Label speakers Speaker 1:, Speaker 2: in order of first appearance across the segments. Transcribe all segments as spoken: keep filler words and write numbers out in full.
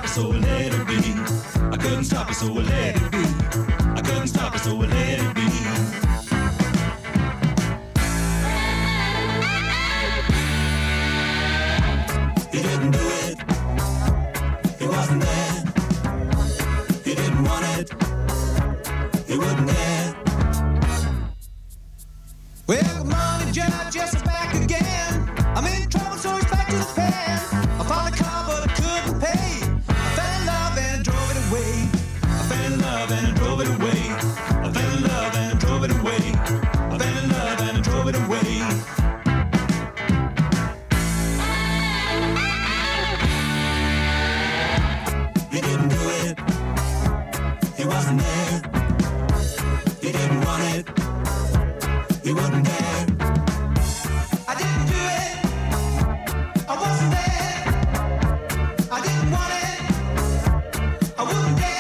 Speaker 1: it, so I let it be. I couldn't stop it, so I let it be. I couldn't stop it, so I let it be. He didn't do it. He wasn't there. He didn't want it. He wouldn't dare.
Speaker 2: Well, good morning, Judge, just back again. I'm in trouble, so it's back to the pen. I found a car, but I couldn't pay. I fell in love and I drove it away.
Speaker 1: I fell in love and I drove it away. I fell in love and I drove it away. I fell in love and I drove it away. He didn't do it. He wasn't there. He didn't want it. He wouldn't dare.
Speaker 2: I didn't do it. I wasn't there. I didn't want it. I wouldn't dare.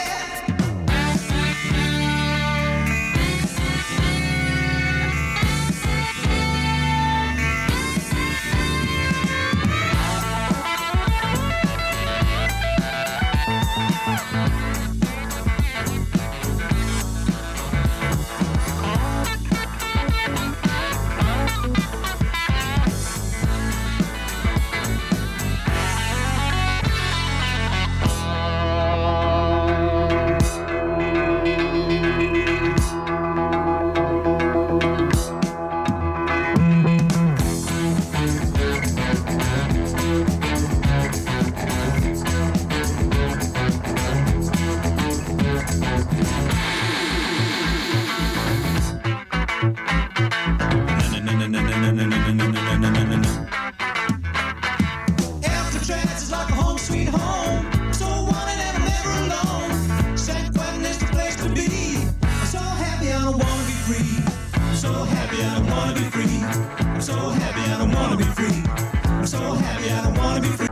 Speaker 2: Alcatraz is like a home sweet home. So wanted and I'm never alone. San Quentin is the place to be. I'm so happy I don't wanna be free.
Speaker 1: I'm so happy I don't wanna be free. I'm so happy I don't wanna be free. I'm so happy I don't wanna be free.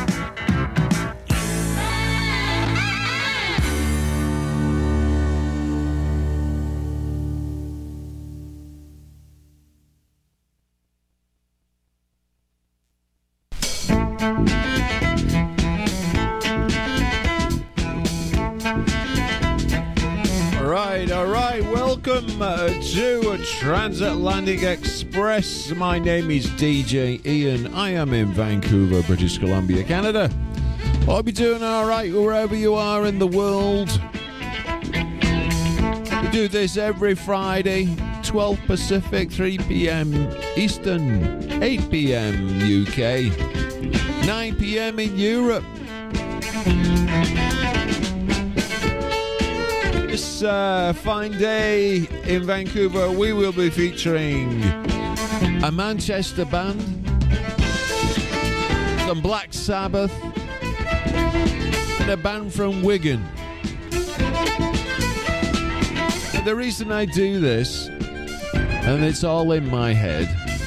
Speaker 3: Alright, alright, welcome uh, to a Transatlantic Express. My name is D J Ian. I am in Vancouver, British Columbia, Canada. Hope you're doing alright wherever you are in the world. We do this every Friday, twelve Pacific, three p.m. Eastern, eight p.m. U K, nine p.m. in Europe. This uh, fine day in Vancouver, we will be featuring a Manchester band, some Black Sabbath, and a band from Wigan. And the reason I do this, and it's all in my head,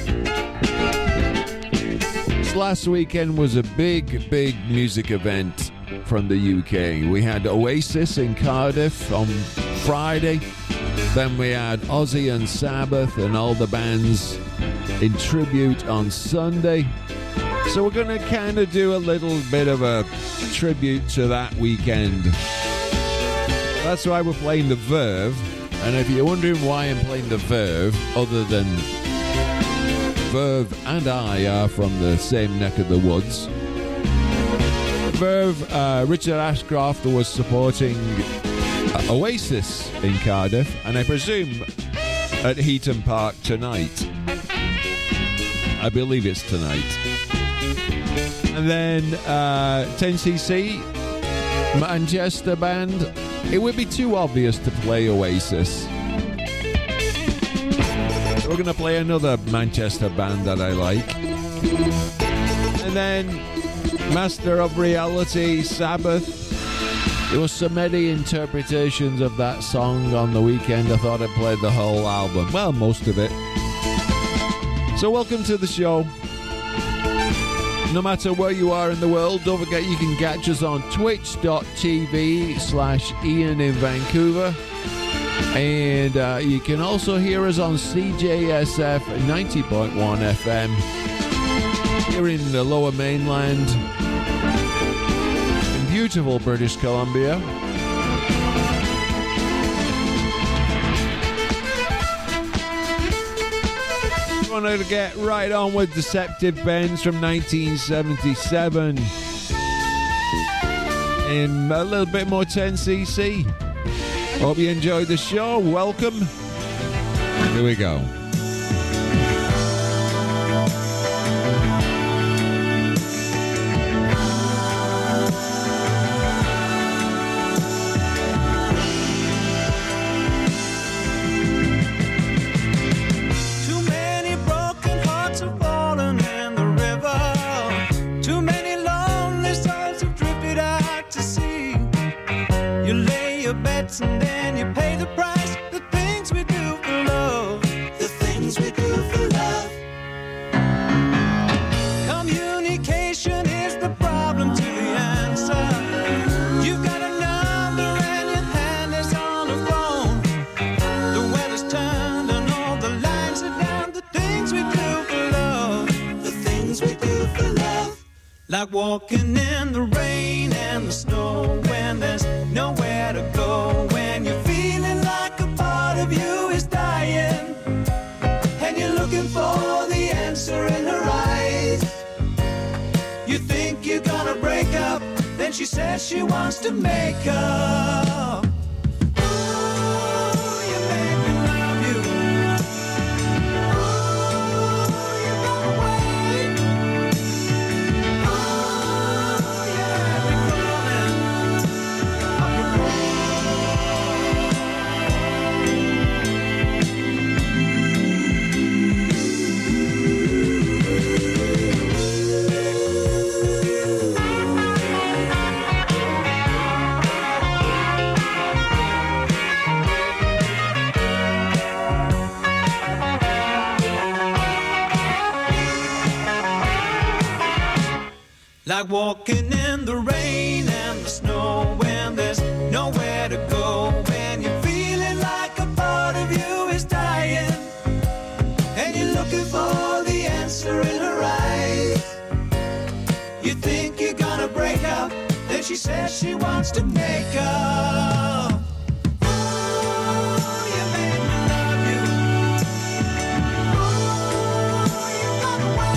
Speaker 3: this last weekend was a big, big music event from the U K. We had Oasis in Cardiff on Friday. Then we had Ozzy and Sabbath and all the bands in tribute on Sunday. So we're going to kind of do a little bit of a tribute to that weekend. That's why we're playing the Verve. And if you're wondering why I'm playing the Verve, other than Verve and I are from the same neck of the woods, Verve, uh, Richard Ashcroft was supporting uh, Oasis in Cardiff, and I presume at Heaton Park tonight. I believe it's tonight. And then uh, ten C C, Manchester band. It would be too obvious to play Oasis. We're going to play another Manchester band that I like. And then Master of Reality, Sabbath. There was so many interpretations of that song on the weekend, I thought I'd play the whole album. Well, most of it. So welcome to the show. No matter where you are in the world, don't forget you can catch us on twitch.tv slash Ian in Vancouver. And uh, you can also hear us on C J S F ninety point one F M here in the Lower Mainland. beautiful British Columbia. Wanted to get right on with Deceptive Bends from nineteen seventy-seven in a little bit more ten C C. Hope you enjoyed the show. Welcome. Here we go.
Speaker 2: And then you pay the price. The things we do for love. The things we do for love. Communication is the problem to the answer. You've got a number and your hand is on the phone. The weather's turned and all the lines are down. The things we do for love. The things we do for love. Like walking in the rain and the snow when there's nowhere to go, when you're feeling like a part of you is dying and you're looking for the answer in her eyes. You think you're gonna break up, then she says she wants to make up. Ooh, you make me love you. Ooh, you run away. Ooh, you have me crawling. Like walking in the rain and the snow when there's nowhere to go, when you're feeling like a part of you is dying and you're looking for the answer in her eyes. You think you're gonna break up, then she says she wants to make up. Ooh, you made me love you. Ooh, you run away.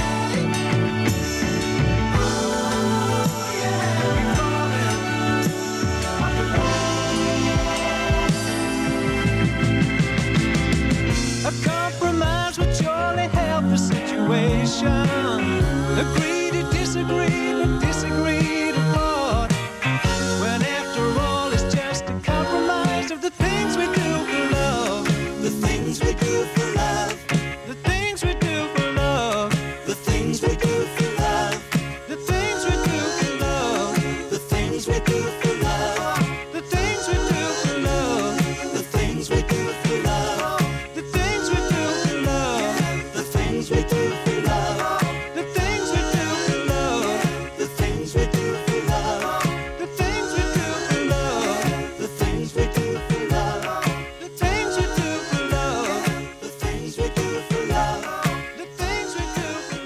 Speaker 2: A compromise would surely help the situation. Agree to disagree, but disagree to what? When after all it's just a compromise of the things we do for love. The things we do for love. The things we do for love. The things we do for love. The things we do for love. The things we do for love. The things we do for love. The things we do for love. The things we do for love. The things we do for love. The things we do for love. The things we do for love. The things we do for love. The things we do for love. The things we do for love. The things we do for love. The things we do for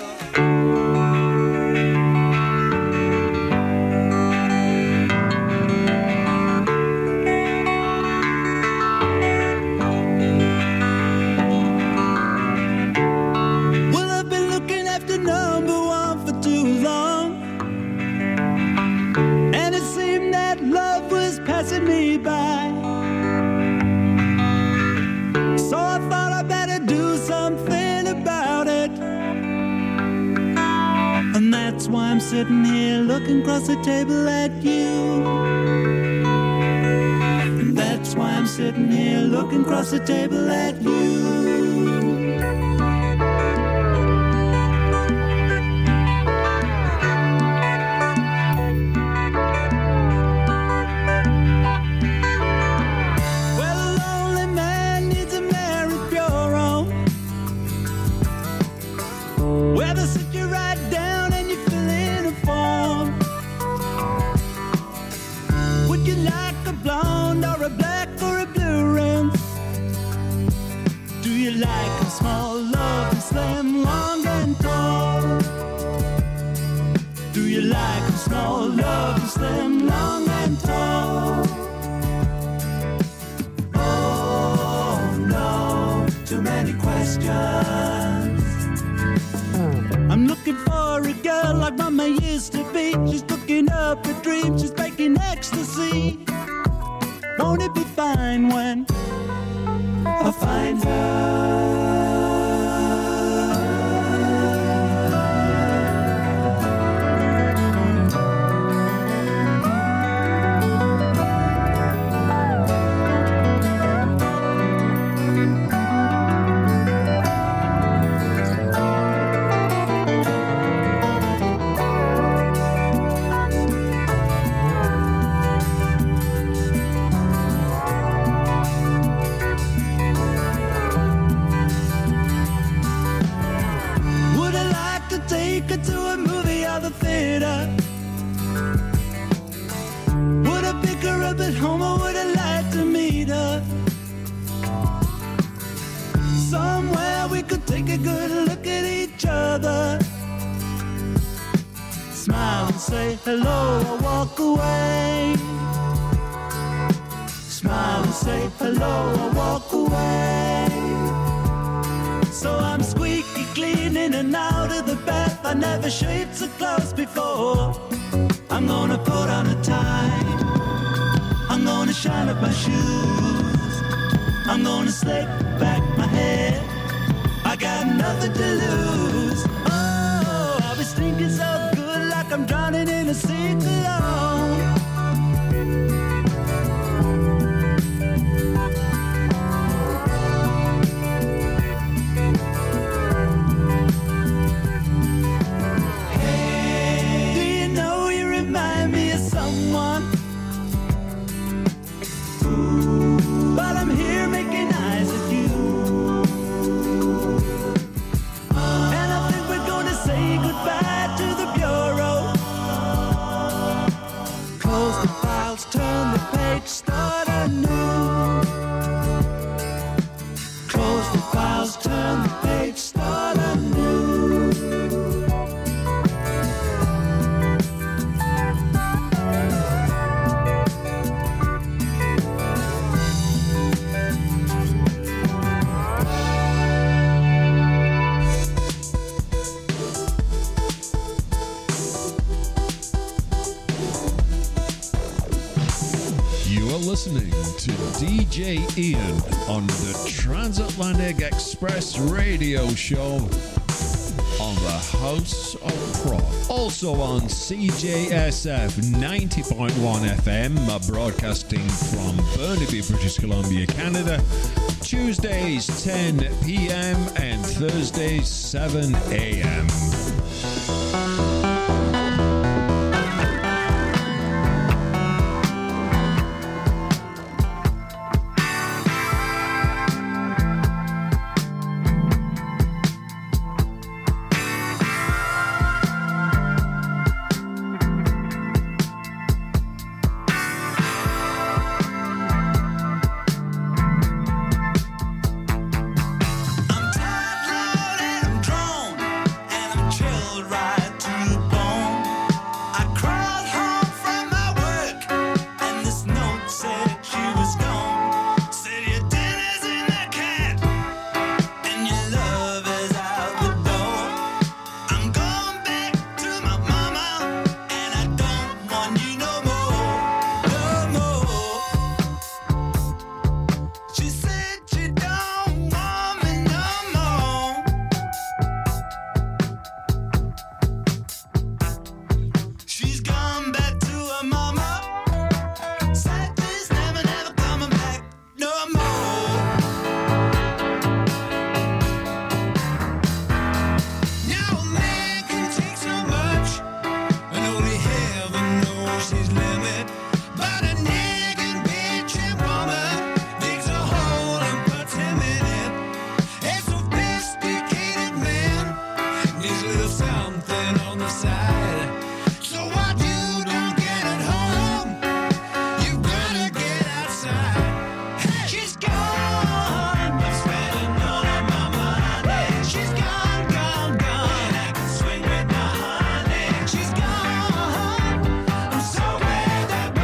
Speaker 2: Well, I've been looking after number one for too long, and it seemed that love was passing me by. So I thought I better do something about it, and that's why I'm sitting here looking across the table at you. And that's why I'm sitting here looking across the table at you. Well, a lonely man needs a married bureau where they sit you right down and you fill in a form. Would you like a blonde or a black or a blue rim? Do you like a small, love, and slim, long and tall? Do you like a small, love, and slim,
Speaker 1: mama used to be. She's cooking up a dream, she's baking ecstasy. Won't it be fine when I find her? To a movie or the theater. Would I pick her up at home or would I like to meet her? Somewhere we could take a good look at each other. Smile and say hello or walk away. Smile and say hello or walk away. So I'm squeaky clean in and out of the bath. I never shaved so close before. I'm gonna put on a tie. I'm gonna shine up my shoes. I'm gonna slick back my hair. I got nothing to lose. Oh, I was thinking so good, like I'm drowning in a sea cologne. Turn the page, start anew. Close the files, turn the page, start anew.
Speaker 3: Listening to D J Ian on the Transatlantic Express radio show on the House of Prog. Also on C J S F ninety point one F M, broadcasting from Burnaby, British Columbia, Canada. Tuesdays ten p.m. and Thursdays seven a.m.
Speaker 1: That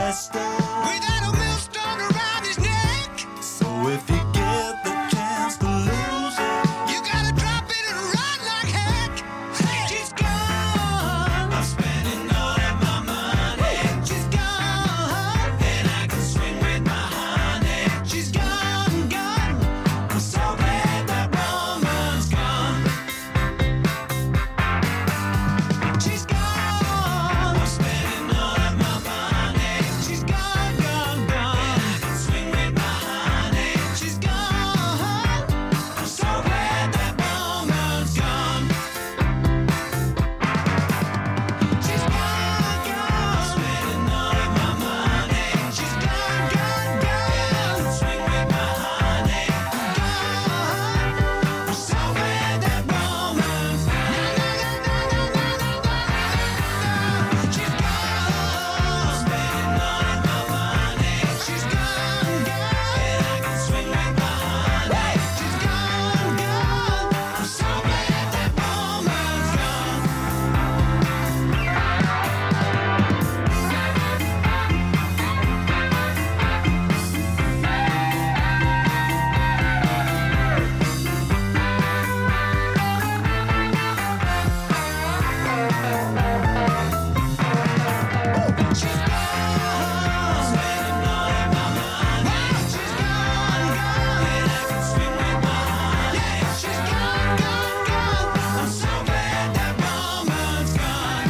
Speaker 1: master.
Speaker 2: Without a millstone around his neck.
Speaker 1: So if you get the chance to lose it,
Speaker 2: You gotta drop it and run like heck. Hey, she's gone.
Speaker 1: I'm spending all of my money,
Speaker 2: She's gone.
Speaker 1: and I can swing with my honey.
Speaker 2: She's gone, gone.
Speaker 1: I'm so glad that woman's gone.
Speaker 2: She's gone.
Speaker 1: I'm spending all of my money,
Speaker 2: She's gone, gone, gone.
Speaker 1: I can swing with my honey.
Speaker 2: She's gone.
Speaker 1: I'm so glad that woman's gone.
Speaker 2: She's gone, gone.
Speaker 1: Spending all of my money,
Speaker 2: She's gone, gone, gone.
Speaker 1: swing with my honey.
Speaker 2: Gone.
Speaker 1: I'm so glad that woman's gone.
Speaker 2: She's gone.
Speaker 1: Spending all of my money,
Speaker 2: She's gone, gone.
Speaker 1: I can swing with my honey.
Speaker 2: She's gone, gone.
Speaker 1: I'm so glad that woman's gone. Spending all of my money,
Speaker 2: She's gone, gone.
Speaker 1: I can swing with my honey.
Speaker 2: She's gone, gone, gone.
Speaker 1: I'm so glad that woman's gone.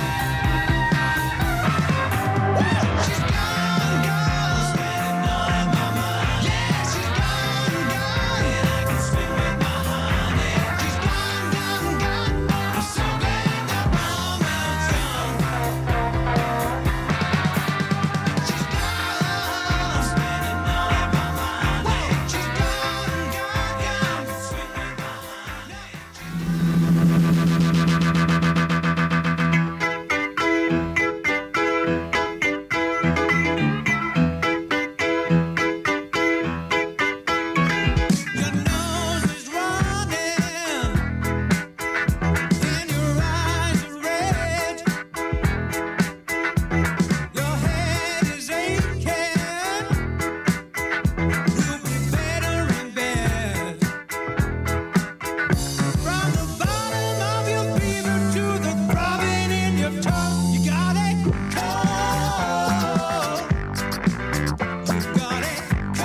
Speaker 2: She's gone, gone.
Speaker 1: Spending all of my money,
Speaker 2: She's gone, gone.
Speaker 1: I can swing with my honey.
Speaker 2: She's gone, gone, gone.
Speaker 1: I'm so glad that woman's gone.
Speaker 2: She's gone.
Speaker 1: I'm spending all of my money,
Speaker 2: She's gone, gone, gone.
Speaker 1: swing with my honey.
Speaker 2: Your nose is running, and your eyes are red. Your head is aching. You'll be better in bed. From the bottom of your fever to the throbbing in your tongue, you got it cold. You got it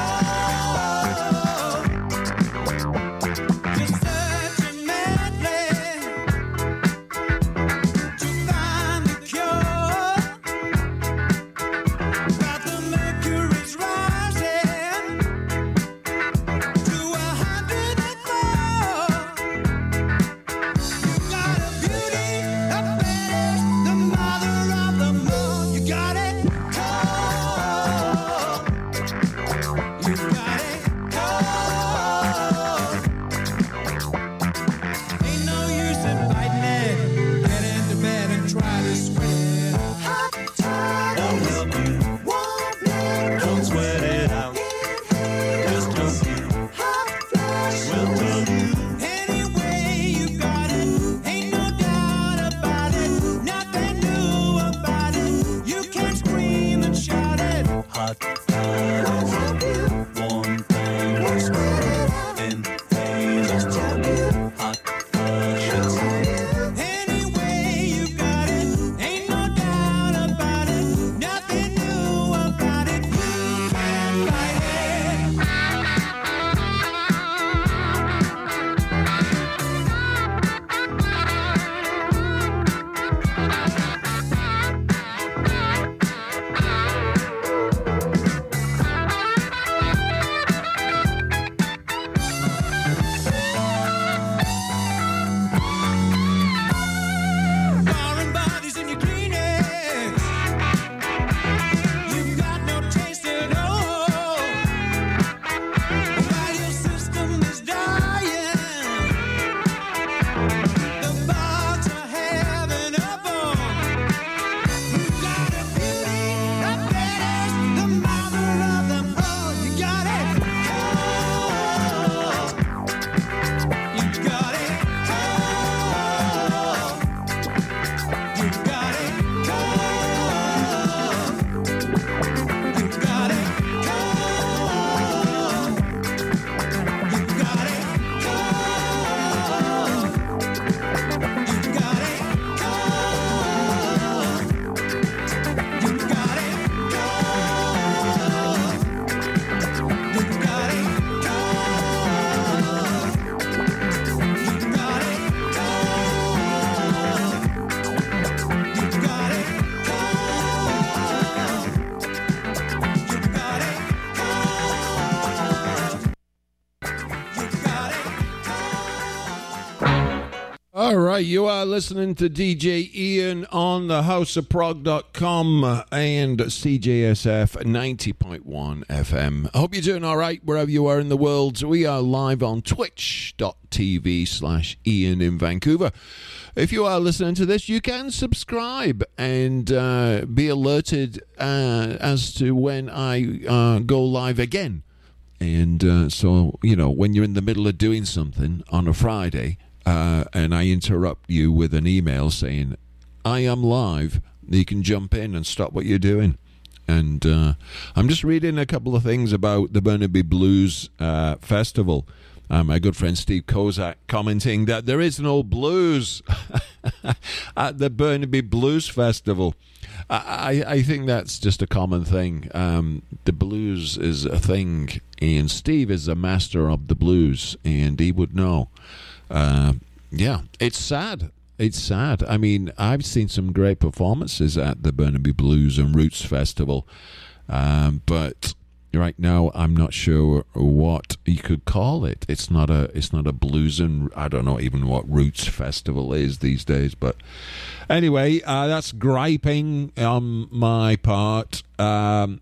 Speaker 2: cold. You're searching madly to find the cure, but the mercury's rising to a hundred and four. You got a beauty, a fetish, the mother of them all. You got it cold. You got it cold. Ain't no use in fighting it. Get into bed and try to sweat. Hot tub
Speaker 1: Won't help you,
Speaker 2: won't make
Speaker 1: don't sweat it out. Just jump in,
Speaker 2: hot flash.
Speaker 1: we'll tell you.
Speaker 2: Anyway, you got it. Ain't no doubt about it. Nothing new about it. You can scream and shout it.
Speaker 1: Hot toddies, warm things, inhalers, hot flushes.
Speaker 2: Anyway, you got it. Ain't no doubt about it. Nothing new about it. You can fight it.
Speaker 3: All right, you are listening to D J Ian on the house of prog dot com and C J S F ninety point one F M. I hope you're doing all right wherever you are in the world. We are live on twitch dot t v slash Ian in Vancouver. If you are listening to this, you can subscribe and uh, be alerted uh, as to when I uh, go live again. And uh, so, you know, when you're in the middle of doing something on a Friday, Uh, and I interrupt you with an email saying, I am live, you can jump in and stop what you're doing. And uh, I'm just reading a couple of things about the Burnaby Blues uh, Festival. Uh, my good friend Steve Kozak commenting that there is no blues at the Burnaby Blues Festival. I, I think that's just a common thing. Um, the blues is a thing, and Steve is a master of the blues, and he would know. Uh, yeah, it's sad. It's sad. I mean, I've seen some great performances at the Burnaby Blues and Roots Festival, um, but right now I'm not sure what you could call it. It's not a. It's not a blues and I don't know even what Roots Festival is these days. But anyway, uh, that's griping on my part. Um,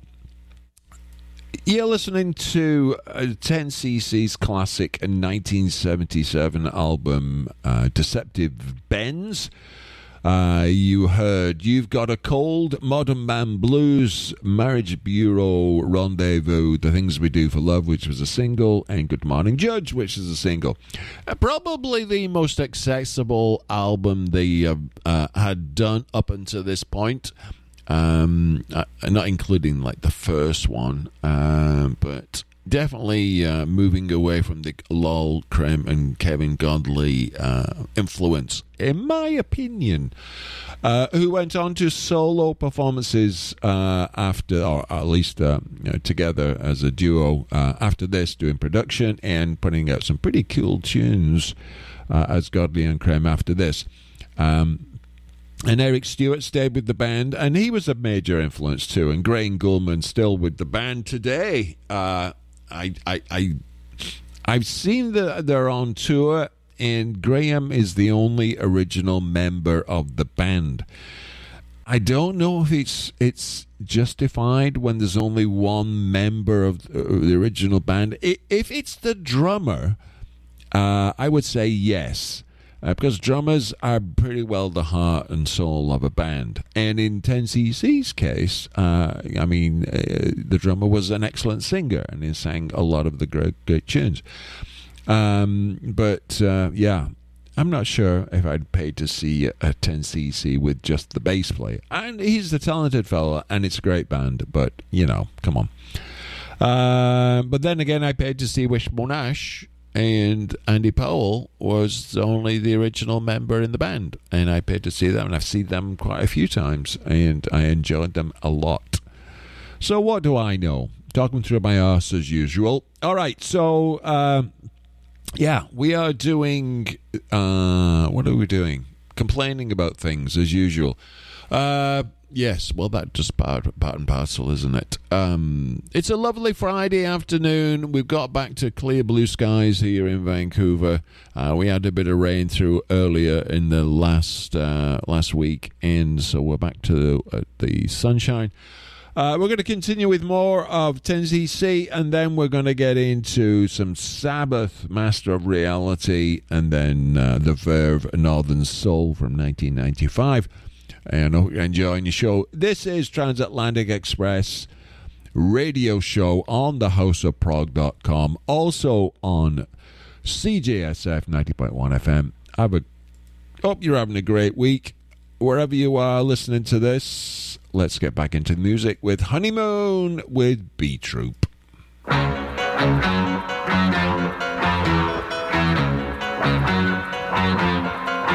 Speaker 3: You're listening to uh, ten C C's classic nineteen seventy-seven album, uh, Deceptive Bends. Uh, you heard You've Got a Cold, Modern Man Blues, Marriage Bureau, Rendezvous, The Things We Do for Love, which was a single, and Good Morning Judge, which is a single. Uh, probably the most accessible album they uh, uh, had done up until this point. Um, uh, not including like the first one, uh, but definitely uh, moving away from the Lol Creme and Kevin Godley uh, influence, in my opinion. Uh, who went on to solo performances uh, after, or at least uh, you know, together as a duo uh, after this, doing production and putting out some pretty cool tunes uh, as Godley and Creme after this. Um, And Eric Stewart stayed with the band, and he was a major influence too. And Graham Gulman still with the band today. Uh, I, I, I, I've seen that they're on tour, and Graham is the only original member of the band. I don't know if it's it's justified when there's only one member of the original band. If it's the drummer, uh, I would say yes. Uh, because drummers are pretty well the heart and soul of a band. And in ten C C's case, uh, I mean, uh, the drummer was an excellent singer and he sang a lot of the great, great tunes. Um, but, uh, yeah, I'm not sure if I'd pay to see a ten C C with just the bass player. And he's a talented fellow and it's a great band, but, you know, come on. Uh, but then again, I paid to see Wish Monash, and Andy Powell was only the original member in the band, and I paid to see them, and I've seen them quite a few times, and I enjoyed them a lot. So what do I know? Talking through my arse as usual. All right, so uh, yeah, we are doing. Uh, what are we doing? Complaining about things as usual. Uh, Yes, well, that's just part, part and parcel, isn't it? Um, it's a lovely Friday afternoon. We've got back to clear blue skies here in Vancouver. Uh, we had a bit of rain through earlier in the last uh, last week, and so we're back to uh, the sunshine. Uh, we're going to continue with more of ten C C, and then we're going to get into some Sabbath, Master of Reality, and then uh, The Verve, Northern Soul from nineteen ninety-five. And I hope you're enjoying the show. This is Transatlantic Express radio show on the house of prog dot com, also on C J S F ninety point one F M. Have a, hope you're having a great week. Wherever you are listening to this, let's get back into music with Honeymoon with B Troop.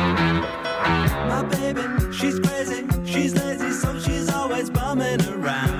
Speaker 1: My baby, she's crazy, she's lazy, so she's always bumming around.